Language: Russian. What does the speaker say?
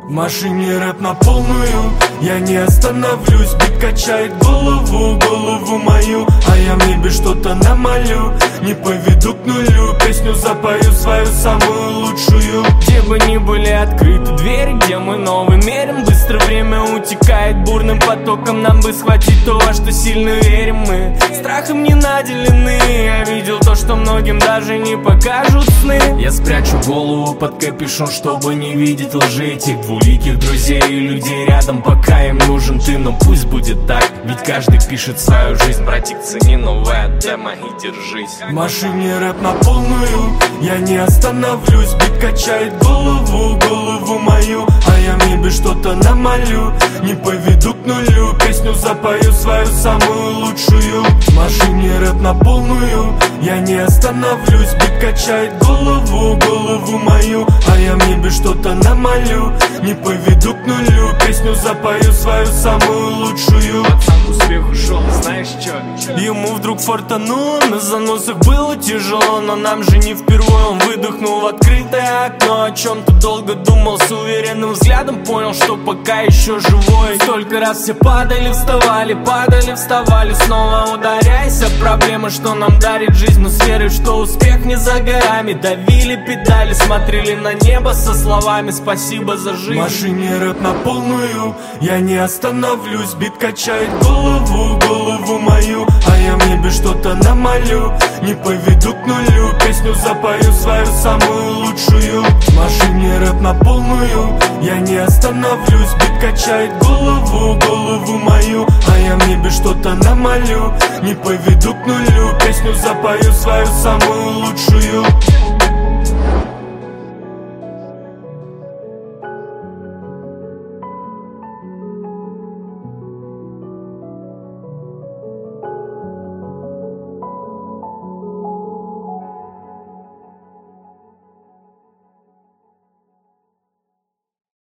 В машине рэп на полную, я не остановлюсь. Бит качает голову мою, а я в небе что-то намолю. Не поведу к нулю, песню запою свою самую лучшую. Где бы ни были открыты двери, где мы новый мерим. Быстро время утекает бурным потоком, нам бы схватить то, во что сильно верим мы. Страхом не наделены, я видел то, что многим даже не покажут сны. Я спрячу голову под капюшон, чтобы не видеть лжи этих двуликих друзей и людей рядом, пока им нужен ты. Но пусть будет так, ведь каждый пишет свою жизнь. Братик, цени новое демо и держись. В машине рэп на полную, я не остановлюсь. Бит качает голову мою, а я в небе что-то намолю. Не поведу к нулю, песню запою свою самую лучшую. В машине рэп на полную, я не остановлюсь. Бит качает голову мою, а я в небе что-то намолю. Не поведу к нулю, песню запою свою самую лучшую. Пацан к успеху шел, знаешь чё? Ему вдруг фартануло, на заносах было тяжело. Но нам же не впервые, он выдохнул в открытое окно. О чем-то долго думал, с уверенным взглядом понял, что пока еще живой. Столько раз все падали, вставали, снова ударяясь о проблемы, что нам дарит жизнь. Но с верой, что успех не за горами. Давили педали, смотрели на небо со словами спасибо за жизнь. В машине рэп на полную, я не остановлюсь. Бит качает голову мою, а я в небе что-то намолю. Не поведу к нулю, песню запою свою самую лучшую. В машине рэп на полную, я не остановлюсь. Бит качает голову мою, а я в небе что-то намолю. Не поведу к нулю, песню запою свою самую